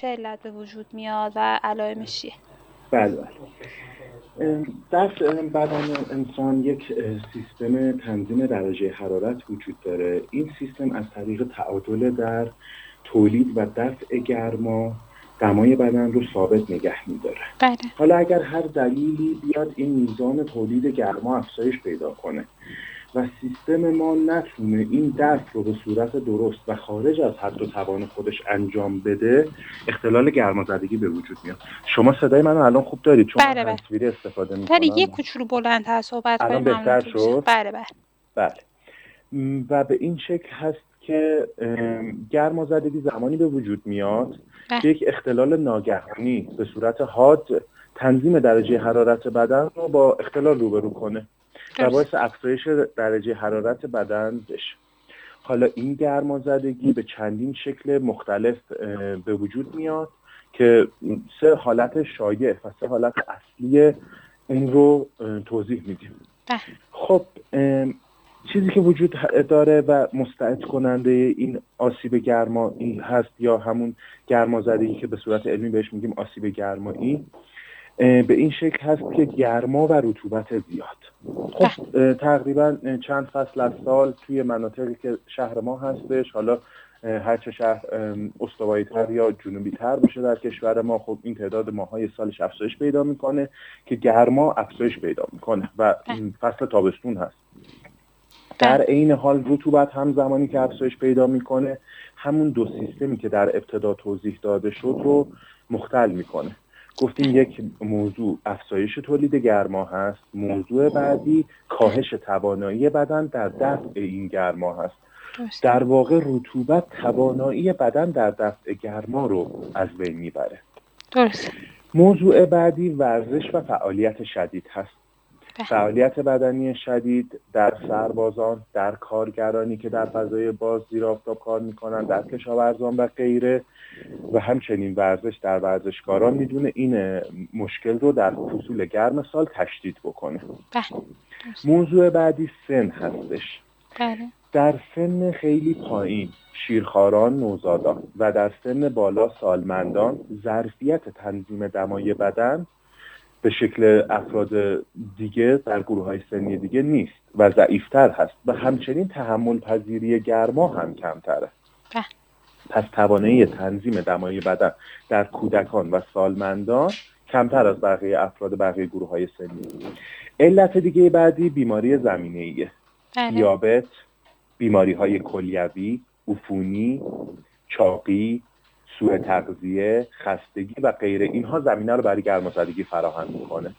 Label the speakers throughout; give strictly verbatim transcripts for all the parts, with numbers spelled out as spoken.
Speaker 1: چه علت به وجود میاد و علائمش چیه؟
Speaker 2: بله بله. در بدن انسان یک سیستم تنظیم درجه حرارت وجود داره. این سیستم از طریق تعادل در تولید و دفع گرما دمای بدن رو ثابت نگه می‌داره.
Speaker 1: بله.
Speaker 2: حالا اگر هر دلیلی بیاد این میزان تولید گرما افزایش پیدا کنه و سیستم ما نتونه این دفع رو به صورت درست و خارج از حد و توان خودش انجام بده، اختلال گرمازدگی به وجود میاد. شما صدای منو الان خوب دارید؟ چون
Speaker 1: بله بله.
Speaker 2: هندزفری استفاده میکنم.
Speaker 1: ولی یه کوچولو بلندتر صحبت کنیم.
Speaker 2: الان بهتر شد؟
Speaker 1: بله بله.
Speaker 2: بله. و به این شکل هست که گرمازدگی زمانی به وجود میاد که یک اختلال ناگهانی به صورت حاد تنظیم درجه حرارت بدن رو با اختلال روبرو کنه و باعث افزایش درجه حرارت بدن بشه. حالا این گرمازدگی به چندین شکل مختلف به وجود میاد که سه حالت شایع و سه حالت اصلی این رو توضیح میدیم. خب چیزی که وجود داره و مستعد کننده این آسیب گرمایی هست یا همون گرمازدگی که به صورت علمی بهش میگیم آسیب گرمایی، به این شکل هست که گرما و رطوبت زیاد. خب تقریبا چند فصل از سال توی مناطقی که شهر ما هستش، حالا هر چه شهر استوایی‌تر یا جنوبی‌تر باشه در کشور ما، خب این تعداد ماهای سالش افزایش پیدا میکنه که گرما افزایش پیدا میکنه و فصل تابستون هست. در عین حال رطوبت هم زمانی که افزایش پیدا میکنه همون دو سیستمی که در ابتدا توضیح داده شد رو مختل میکنه. گفتیم یک موضوع افزایش تولید گرما هست، موضوع بعدی کاهش توانایی بدن در دفع این گرما هست. در واقع رطوبت توانایی بدن در دفع گرما رو از بین میبره.
Speaker 1: درست.
Speaker 2: موضوع بعدی ورزش و فعالیت شدید هست. فعالیت بدنی شدید در سربازان، در کارگرانی که در فضای باز زیر آفتاب کار میکنن، در کشاورزان و غیره، و همچنین ورزش در ورزشکاران میدونه این مشکل رو در فصول گرم سال تشدید بکنه. موضوع بعدی سن هستش.
Speaker 1: بله.
Speaker 2: در سن خیلی پایین شیرخواران، نوزادان و در سن بالا سالمندان ظرفیت تنظیم دمای بدن به شکل افراد دیگه در گروه‌های سنی دیگه نیست و ضعیف‌تر هست و همچنین تحمل پذیری گرما هم کمتره.
Speaker 1: بله.
Speaker 2: پس توانایی تنظیم دمای بدن در کودکان و سالمندان کمتر از بقیه افراد بقیه گروه‌های سنی. علت دیگه بعدی بیماری زمینه‌ایه.
Speaker 1: بله.
Speaker 2: دیابت، بیماری‌های کلیوی، عفونی، چاقی، سوء تغذیه، خستگی و غیره، اینها زمینه رو برای گرمازدگی فراهم میکنه.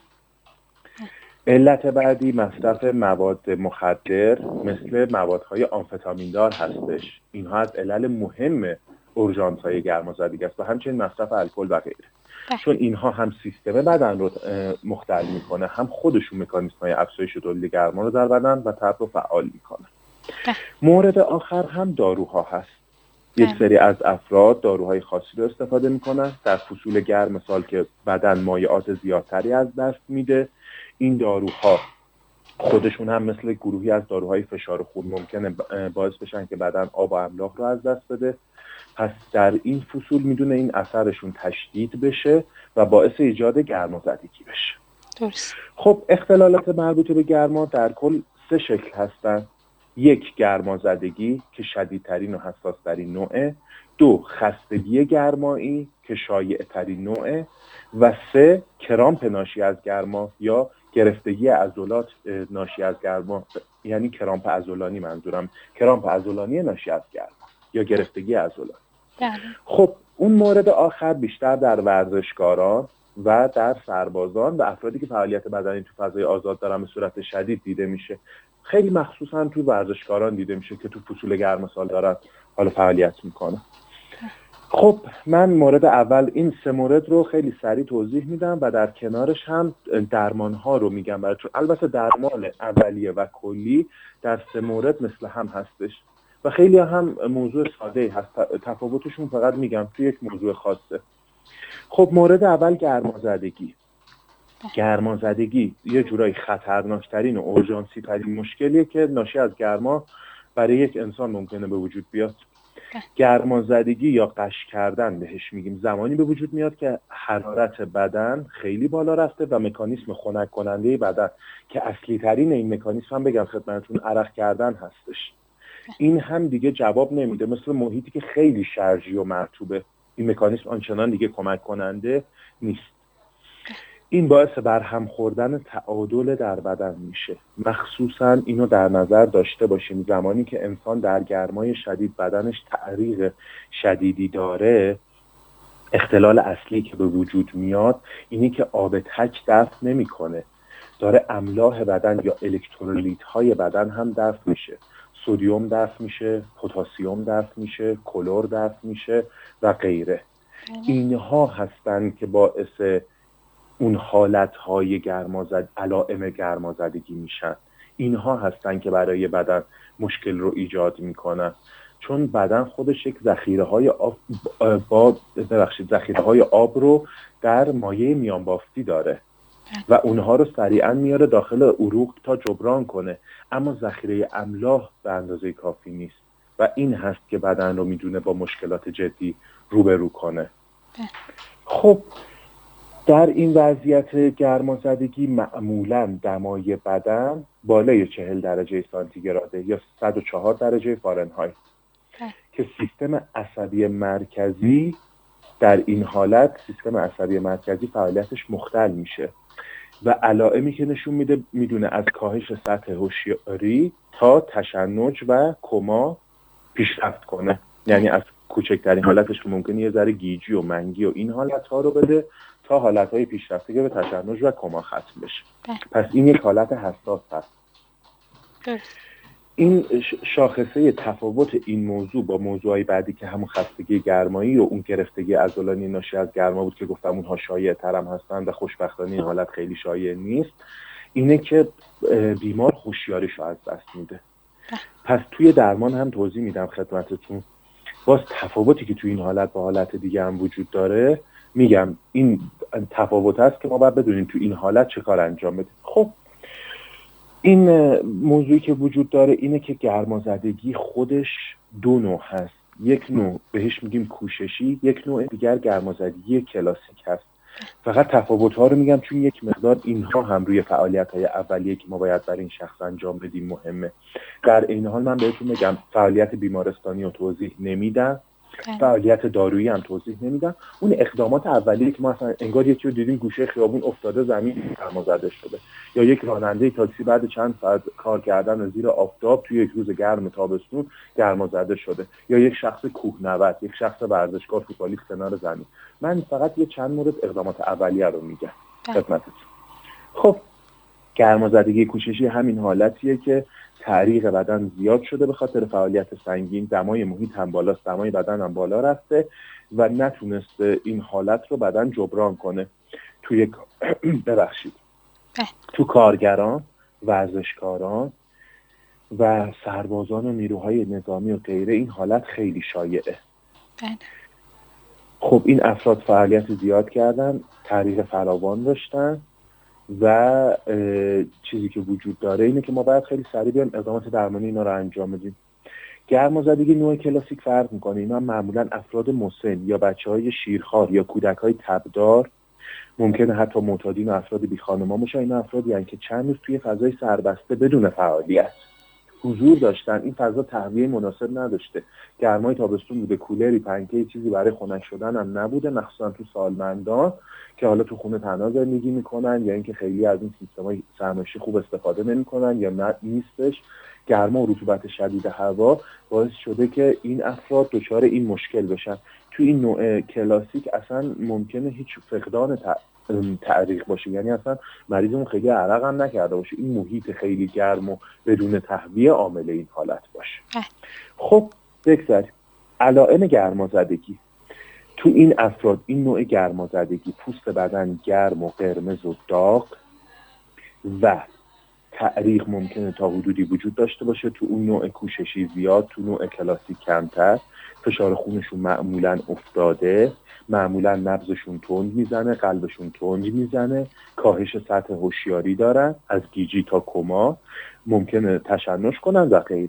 Speaker 2: علت بعدی مصرف مواد مخدر مثل موادهای آمفتامین دار هستش. اینها از علل مهم اورژانس‌های گرمازدگی است و همچنین مصرف الکل و غیره. چون اینها هم سیستم بدن رو مختل میکنه، هم خودشون مکانیزم‌های افزایش تولید گرما رو در بدن و تب رو فعال میکنه. مورد آخر هم داروها هست. یک سری از افراد داروهای خاصی رو استفاده میکنن در فصول گرم سال که بدن مایعات زیادتری از دست میده. این داروها خودشون هم مثل گروهی از داروهای فشار خون ممکنه باعث بشن که بدن آب و املاح رو از دست بده. پس در این فصول میدونه این اثرشون تشدید بشه و باعث ایجاد گرمازدگی بشه.
Speaker 1: درست.
Speaker 2: خب اختلالات مربوط به گرما در کل سه شکل هستن. یک، گرمازدگی که شدیدترین و حساسترین نوعه. دو، خستگی گرمایی که شایع ترین نوعه. و سه، کرامپ ناشی از گرما یا گرفتگی عضلات ناشی از گرما، یعنی کرامپ عضلانی منظورم، کرامپ عضلانی ناشی از گرما یا گرفتگی عضلات. خب اون مورد آخر بیشتر در ورزشکاران و در سربازان و افرادی که فعالیت بدنی تو فضای آزاد دارن به صورت شدید دیده میشه. خیلی مخصوصا تو ورزشکاران دیده میشه که تو فصول گرم سال دارن حالا فعالیت میکنن. خب من مورد اول این سه مورد رو خیلی سریع توضیح میدم و در کنارش هم درمان ها رو میگم براتون. البته درمان اولیه و کلی در سه مورد مثل هم هستش و خیلی هم موضوع ساده هست. تفاوتشون فقط میگم توی یک موضوع خاصه. خب مورد اول گرمازدگی. گرمازدگی یه جورایی خطرناکترین و اورژانسی ترین مشکلیه که ناشی از گرما برای یک انسان ممکنه به وجود بیاد. گرمازدگی یا غش کردن بهش میگیم، زمانی به وجود میاد که حرارت بدن خیلی بالا رفته و مکانیسم خنک کننده بدن که اصلی ترین این مکانیسم هم بگم خدمتتون عرق کردن هستش، این هم دیگه جواب نمیده. مثل محیطی که خیلی شرجی و مرطوبه، این مکانیسم آنچنان دیگه کمک کننده نیست. این باعث برهم خوردن تعادل در بدن میشه. مخصوصا اینو در نظر داشته باشیم زمانی که انسان در گرمای شدید بدنش تعریق شدیدی داره، اختلال اصلی که به وجود میاد اینی که آب تک دفع نمیکنه، داره املاح بدن یا الکترولیت های بدن هم دفع میشه. سدیم دفع میشه، پتاسیم دفع میشه، کلور دفع میشه و غیره. اینها هستن که باعث اون حالتهای گرمازد علائم گرمازدگی میشن. اینها هستن که برای بدن مشکل رو ایجاد میکنن، چون بدن خودش یک ذخیره های آب با ببخشید ذخیره های آب رو در مایع میان بافتی داره و اونها رو سریعا میاره داخل عروق تا جبران کنه، اما ذخیره املاح به اندازه کافی نیست و این هست که بدن رو میدونه با مشکلات جدی روبرو کنه. خب در این وضعیت گرمازدگی معمولاً دمای بدن بالای چهل درجه سانتیگراده یا صد و چهار درجه فارنهایت که سیستم عصبی مرکزی در این حالت سیستم عصبی مرکزی فعالیتش مختل میشه و علائمی که نشون میده میدونه از کاهش سطح هوشیاری تا تشنج و کما پیشرفت کنه. یعنی از کوچکترین حالتش ممکنه یه ذره گیجی و منگی و این حالت‌ها رو بده تا حالت‌های پیشرفته که به تشنج و کما ختم بشه. پس این یک حالت حساس هست. این شاخصه تفاوت این موضوع با موضوعی بعدی که همون خستگی گرمایی و اون گرفتگی عضلانی ناشی از گرما بود که گفتم اونها شایع‌تر هم هستن و خوشبختانه این حالت خیلی شایع نیست، اینه که بیمار هوشیاریش رو از دست میده. پس توی درمان هم توضیح میدم خدمتتون. باز تفاوتی که توی این حالت با حالت دیگه هم وجود داره، میگم این تفاوت هست که ما باید بدونیم توی این حالت چه کار انجام بدیم. خب این موضوعی که وجود داره اینه که گرمازدگی خودش دو نوع هست. یک نوع بهش میگیم کوششی، یک نوع دیگر گرمازدگی کلاسیک هست. فقط تفاوت‌ها رو میگم چون یک مقدار اینها هم روی فعالیت‌های اولیه که ما باید برای این شخص انجام بدیم مهمه. در این حال من بهتون میگم فعالیت بیمارستانی رو توضیح نمیدم، فعالیت دارویی هم توضیح نمیدم. اون اقدامات اولیه که ما اصلا انگار یکی رو دیدیم گوشه خیابون افتاده زمین گرمازده شده، یا یک راننده تاکسی بعد چند ساعت کار کردن زیر آفتاب توی یک روز گرم تابستون گرمازده شده، یا یک شخص کوهنورد، یک شخص ورزشکار فوتبالیست کنار زمین. من فقط یه چند مورد اقدامات اولیه رو میگم خدمتتون. خب گرمازدگی کوششی همین حالتیه که تعریق بدن زیاد شده به خاطر فعالیت سنگین، دمای محیط هم بالاست، دمای بدن هم بالا رفته و نتونسته این حالت رو بدن جبران کنه. توی ببخشید تو کارگران، ورزشکاران و سربازان و نیروهای نظامی و غیره این حالت خیلی شایعه. خب این افراد فعالیت زیاد کردن، تعریق فراوان داشتن و چیزی که وجود داره اینه که ما باید خیلی سریع بیایم اقدامات درمانی اینا رو انجام بدیم. گرمازدگی نوع کلاسیک فرق میکنه. اینا معمولا افراد مسن یا بچهای شیرخوار یا کودکای تبدار، ممکنه حتی معتادین و افراد بی خانمان باشن. اینا افرادی هستن که چند روز توی فضای سربسته بدون فعالیت حضور داشتن. این فضا تهویه مناسب نداشته، گرمای تابستون بوده، کولری، پنکه، چیزی برای خنک شدن هم نبوده، مخصوصا تو سالمندان که حالا تو خونه تنها زندگی میکنن یا اینکه خیلی از این سیستم‌های سرمایشی خوب استفاده نمیکنن یا نه نیستش. گرما و رطوبت شدید هوا باعث شده که این افراد دچار این مشکل بشن. تو این نوع کلاسیک اصلا ممکنه هیچ فقدان تعریق باشه، یعنی اصلا مریضمون خیلی عرق هم نکرده باشه، این محیط خیلی گرم و بدون تهویه عامل این حالت باشه. خب بگذاریم علائم گرمازدگی. تو این افراد این نوع گرمازدگی پوست بدن گرم و قرمز و داغ و تعریق ممکنه تا حدودی وجود داشته باشه. تو اون نوع کوششی زیاد، تو نوع کلاسیک کمتر. فشار خونشون معمولاً افتاده، معمولاً نبضشون تند میزنه، قلبشون تند میزنه، کاهش سطح هوشیاری دارن از گیجی تا کما، ممکنه تشنج کنن و غیره.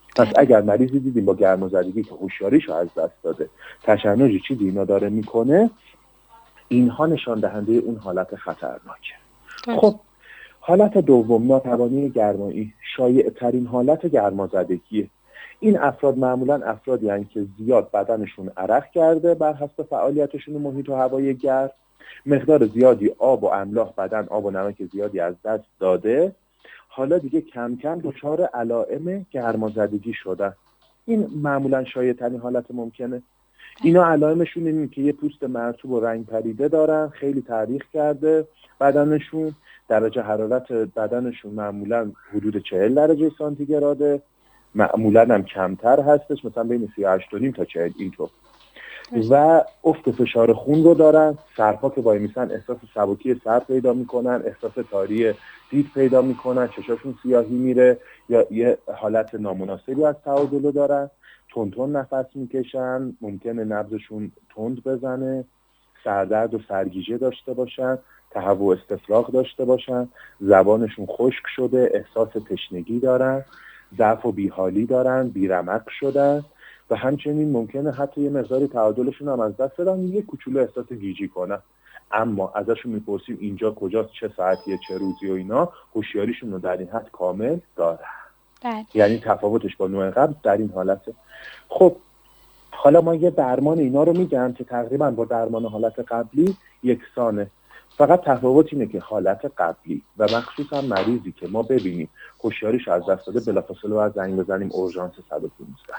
Speaker 2: پس اگر مریضی دیدیم با گرمازدگی که هوشیاریشو از دست داده، تشنج چیزی اینا داره میکنه، اینها نشان دهنده اون حالت خطرناکه. خب حالت دوم، ناتوانی گرمایی، شایع ترین حالت گرمازدگیه. این افراد معمولا افرادی هستند که زیاد بدنشون عرق کرده بر حسب فعالیتشون محیط و هوای گرم، مقدار زیادی آب و املاح بدن، آب و نمک زیادی از دست داده، حالا دیگه کم کم دچار علائم گرمازدگی شدن. این معمولا شایع ترین حالت ممکنه. اینا علائمشون اینه که یه پوست مرطوب و رنگ پریده دارن، خیلی تاریک کرده بدنشون، درجه حرارت بدنشون معمولا حدود چهل درجه سانتیگراده، معمولا هم کمتر هستش، مثلا بین سی و هشت و نیم تا چهل اینطور، و افت فشار خون رو دارن. سرها که وای میسن احساس سبکی سر پیدا میکنن، احساس تاری دید پیدا میکنن، چشاشون سیاهی میره یا یه حالت نامناسبی از تعادل رو دارن، تون تون نفس میکشن، ممکنه نبضشون تند بزنه، سردرد و سرگیجه داشته باشن، تهوع و استفراغ داشته باشن، زبانشون خشک شده، احساس تشنگی دارن، ضعف و بیحالی دارن، بیرمق شدن و همچنین ممکنه حتی یه مقداری تعادلشون هم از دست بدن، یه کوچولو احساس گیجی کنن. اما ازشون میپرسیم اینجا کجاست، چه ساعتیه، چه روزی و اینا، هوشیاریشون رو در این حد کامل دارن.
Speaker 1: بله.
Speaker 2: یعنی تفاوتش با نوع قبل در این حالته. خب حالا ما یه درمان اینا رو میگم که تقریبا با درمان حالت قبلی یکسانه، فقط تفاوت اینه که حالت قبلی و مخصوصا مریضی که ما ببینیم هوشیاریش از دست داده، بلافاصله باید زنگ بزنیم اورژانس صد و پانزده.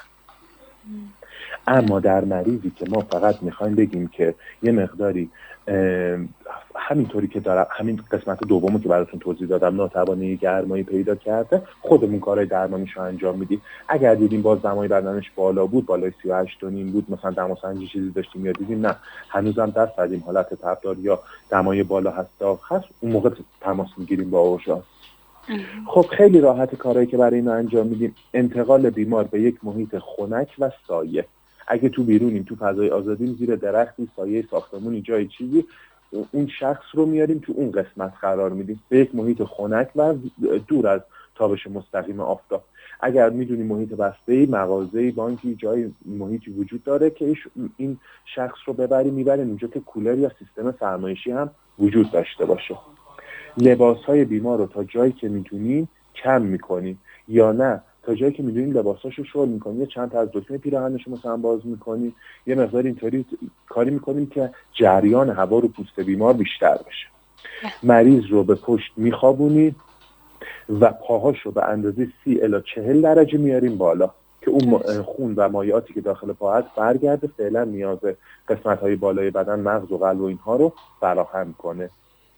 Speaker 2: اما در مریضی که ما فقط میخوایم بگیم که یه مقداری همینطوری که دارم، همین قسمت دومو که براتون توضیح دادم، ناتوانی گرمایی پیدا کرده، خودمون کارهای درمانیش رو انجام میدیم. اگر دیدیم باز دمای بدنش بالا بود، بالای سی و هشت و نیم بود، مثلا دماسنجی چیزی داشتیم یا دیدیم نه هنوزم دست دادیم حالت تبدار یا دمای بالا هست داغ هست، اون موقع تماس میگیریم با اورژانس. خب خیلی راحت کارهایی که برای اینا انجام میدیم. انتقال بیمار به یک محیط خنک و سایه. اگه تو بیرونیم، تو فضای آزادیم، زیر درختی، سایه ساختمونی، جای چیزی، اون شخص رو میاریم تو اون قسمت قرار میدیم، به یک محیط خنک و دور از تابش مستقیم آفتاب. اگر میدونی محیط بسته‌ای، مغازه‌ای، بانکی، جای محیطی وجود داره که این شخص رو ببریم میبریم اونجا که کولر یا سیستم سرمایشی هم وجود داشته باشه. لباس‌های بیمار رو تا جایی که میتونیم کم میکنیم، یا نه تا جایی که میدونیم لباساشو شل میکنیم، یه چند تا از دکمه پیراهنش رو مثلا باز میکنیم، یه مقدار اینطوری کاری میکنیم که جریان هوا رو پوست بیمار بیشتر بشه. مریض رو به پشت میخوابونیم و پاهاش رو به اندازه سی الی چهل درجه میاریم بالا که اون خون و مایعاتی که داخل پا هست برگرده، فعلا نیاز قسمت‌های بالای بدن، مغز و قلب و اینها رو فراهم کنه.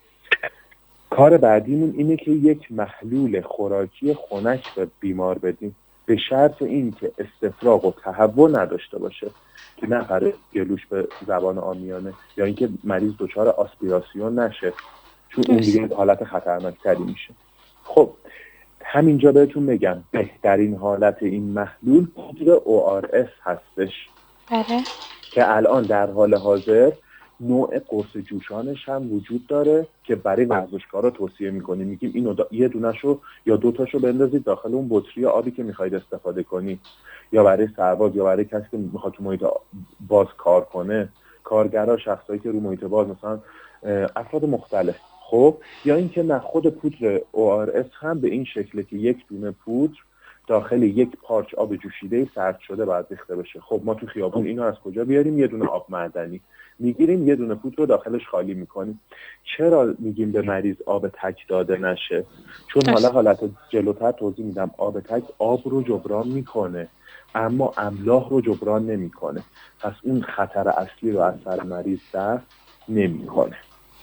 Speaker 2: کار بعدیمون اینه که یک محلول خوراکی خنک به بیمار بدیم، به شرط این که استفراغ و تهوع نداشته باشه که نپره گلوش به زبان عامیانه، یا اینکه مریض دچار آسپیراسیون نشه، چون اون دیگه حالت خطرناکتری میشه. خب همینجا بهتون میگم بهترین حالت این محلول پودر او آر اس هستش.
Speaker 1: بله.
Speaker 2: که الان در حال حاضر نوع قرص جوشانش هم وجود داره که برای ورزشکارا توصیه میکنیم، میگیم اینو دا... یه دونهشو یا دوتاشو بندازید داخل اون بطری آبی که میخواید استفاده کنید، یا برای سرباز یا برای کسی که میخواد تو محیط باز کار کنه، کارگرا، شخصایی که رو محیط باز، مثلا افراد مختلف. خب یا اینکه نه، خود پودر او آر اس هم به این شکله که یک دونه پودر داخل یک پارچ آب جوشیده سرد شده باید ریخته بشه. خب ما تو خیابون اینو از کجا بیاریم؟ یه دونه آب معدنی میگیریم، یه دونه پودر رو داخلش خالی میکنیم. چرا میگیم به مریض آب تک داده نشه؟ چون حالا حالت جلوتر توضیح میدم. آب تک آب رو جبران میکنه اما املاح رو جبران نمیکنه، پس اون خطر اصلی رو از سر مریض دست نمیکنه.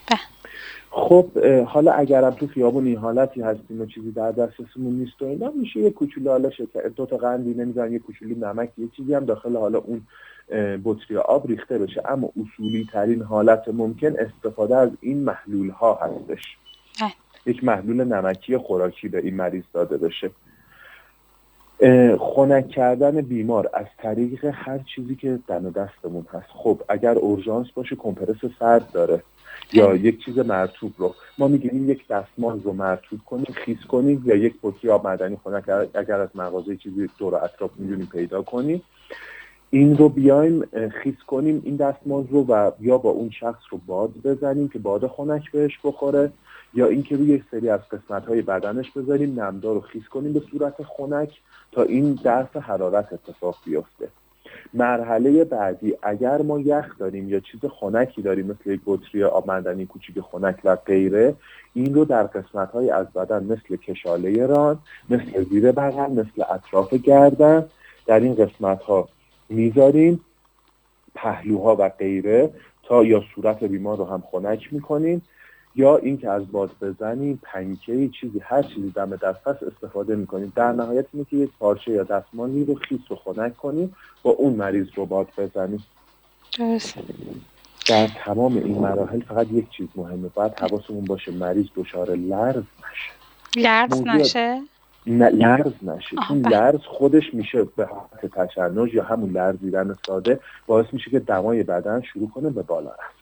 Speaker 2: خب حالا اگرم تو خیابون این حالتی هستیم و چیزی در دسترسمون نیست و اینا، میشه یه کوچولو حالا شکر، دو تا قندی نمیذارن، یه کوچولو نمک، یه چیزی هم داخل حالا اون بطری آب ریخته بشه. اما اصولی ترین حالت ممکن استفاده از این محلول ها هستش. یک محلول نمکی خوراکی به این مریض داده بشه. خنک کردن بیمار از طریق هر چیزی که دم دستمون هست. خب اگر اورژانس باشه کمپرس سرد داره یا یک چیز مرطوب رو ما میگیم یک دستمال رو مرطوب کنیم خیس کنیم یا یک بطری آب معدنی خنک اگر از مغازه چیزی دور و اطراف میدونیم پیدا کنیم، این رو بیایم خیس کنیم این دستمال رو و یا با اون شخص رو باد بزنیم که باد خنک بهش بخوره یا اینکه روی یک سری از قسمت‌های بدنش بذاریم نمدار رو خیس کنیم به صورت خنک تا این درس حرارت اتفاق بیفته. مرحله بعدی اگر ما یخ داریم یا چیز خنکی داریم مثل یک بطری آب معدنی کوچیک خنک و غیره، این رو در قسمت‌های از بدن مثل کشاله ران، مثل زیر بغل، مثل اطراف گردن در این قسمت‌ها میذاریم، پهلوها و غیره، تا یا صورت بیمار رو هم خنک میکنیم یا اینکه از باد بزنیم، پنکه چیزی هر چیزی دم دست هست استفاده میکنیم. در نهایت اینه که یک پارچه یا دستمالی رو خیس رو خنک کنیم با اون مریض رو باد بزنیم.
Speaker 1: درست.
Speaker 2: در تمام این مراحل فقط یک چیز مهمه، باید حواسمون باشه مریض دچار لرز نشه.
Speaker 1: لرز نشه؟
Speaker 2: نه لرز نشه، چون لرز خودش میشه به حالت تشنج یا همون لرزیدن ساده باعث میشه که دمای بدن شروع کنه به بالا رفتن.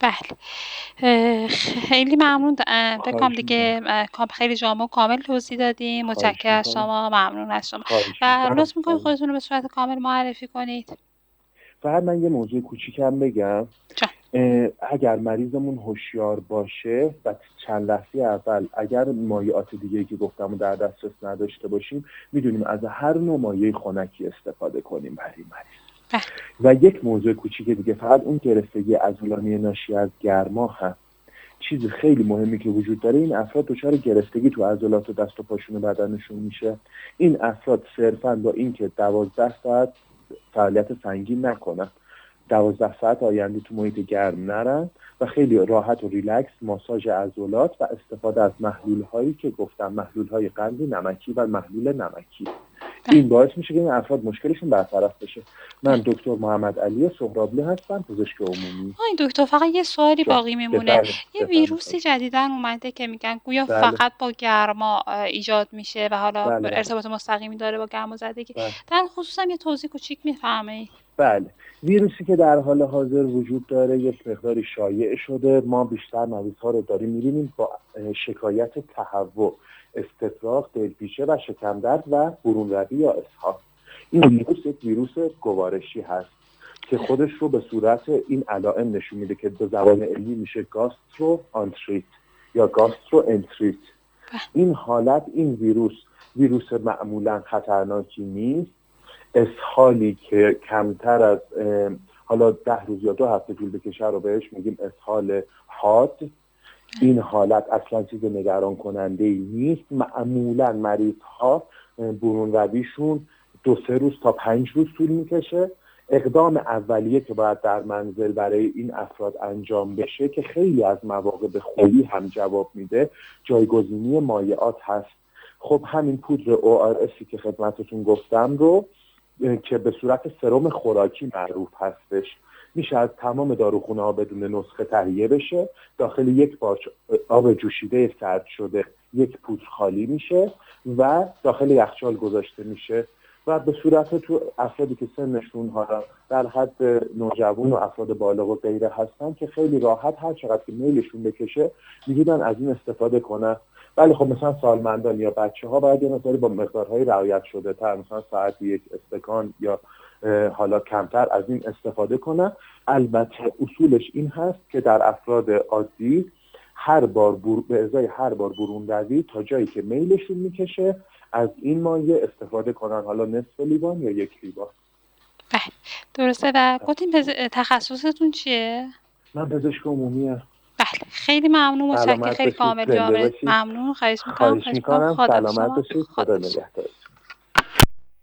Speaker 1: بله خیلی ممنون. بکنم دیگه خیلی جامع و کامل توضیح دادیم. متشکرم از شما، ممنون از شما و لطف میکنید خودتون رو به صورت کامل معرفی کنید.
Speaker 2: فقط من یه موضوع کوچیکم بگم. اگر مریضمون هوشیار باشه و چند لحظه اول اگر مایعات دیگه‌ای که گفتم در دسترس نداشته باشیم میدونیم از هر نوع مایع خنکی استفاده کنیم برای مریض. و یک موضوع کوچیک دیگه، فقط اون گرفتگی عضلانی ناشی از گرما هست. چیز خیلی مهمی که وجود داره، این افراد دچار گرفتگی تو عضلات و دست و پاشون بدنشون میشه. این افراد صرفاً با اینکه دوازده ساعت فعالیت سنگین نکنن، دوازده ساعت آینده تو محیط گرم نرن و خیلی راحت و ریلکس ماساژ عضلات و استفاده از محلول هایی که گفتم، محلول های قندی نمکی و محلول نمکی، این باعث میشه که این افراد مشکلشون برطرف بشه. من دکتر محمد علی سهرابلی هستم، پزشک عمومی.
Speaker 1: آی دکتر فقط یه سوالی باقی میمونه. بفرمه. یه ویروسی جدیدن اومده که میگن گویا بله. فقط با گرما ایجاد میشه و حالا بله. ارتباط مستقیمی داره با گرمازدگی. بله. در خصوص هم یه توضیح کوچیک میفرمایید؟
Speaker 2: بله، ویروسی که در حال حاضر وجود داره یک مقداری شایع شده. ما بیشتر مریض‌ها رو داریم می‌بینیم با شکایت تهوع، استفراغ، دلپیچه و شکم درد و برون‌روی یا اسهال. این ویروس یک ویروس گوارشی هست که خودش رو به صورت این علائم نشون میده که به زبان علمی میشه گاسترو آنتریت یا گاسترو انتریت. این حالت، این ویروس ویروس معمولا خطرناکی نیست. اسهالی که کمتر از حالا ده روز یا دو هفته طول بکشه رو بهش میگیم اسهال حاد. این حالت اصلا چیز نگران کننده ای نیست. معمولا مریض ها برون رویشون دو سه روز تا پنج روز طول میکشه. اقدام اولیه که باید در منزل برای این افراد انجام بشه که خیلی از مواقع به خوبی هم جواب میده، جایگزینی مایعات هست. خب همین پودر او آر اسی که خدمتتون گفتم رو که به صورت سرم خوراکی معروف هستش، میشه از تمام داروخونه ها بدون نسخه تهیه بشه، داخل یک پارچ آب جوشیده سرد شده یک پودر خالی میشه و داخل یخچال گذاشته میشه و به صورت تو افرادی که سنشون حالا در حد نوجوان و افراد بالغ و غیره هستن که خیلی راحت هر چقدر که میلشون بکشه میگیدن از این استفاده کنن. ولی خب مثلا سالمندان یا بچه ها باید یه مقداری با مقدارهای رعایت شده تر، مثلا ساعتی یک استکان یا حالا کمتر از این استفاده کنن. البته اصولش این هست که در افراد عادی هر بار بر... به ازای هر بار برون روی تا جایی که میلشون میکشه از این مایع استفاده کنن، حالا نصف لیوان یا یک لیوان.
Speaker 1: بله درسته. و گفتیم پز... تخصصتون چیه؟
Speaker 2: من پزشک عمومی ام.
Speaker 1: بله خیلی ممنون، متشکرم، خیلی کامل جامع. ممنون، خواهش میکنم.
Speaker 2: خواهش میکنم. سلامت باشید. خدا نگهدار.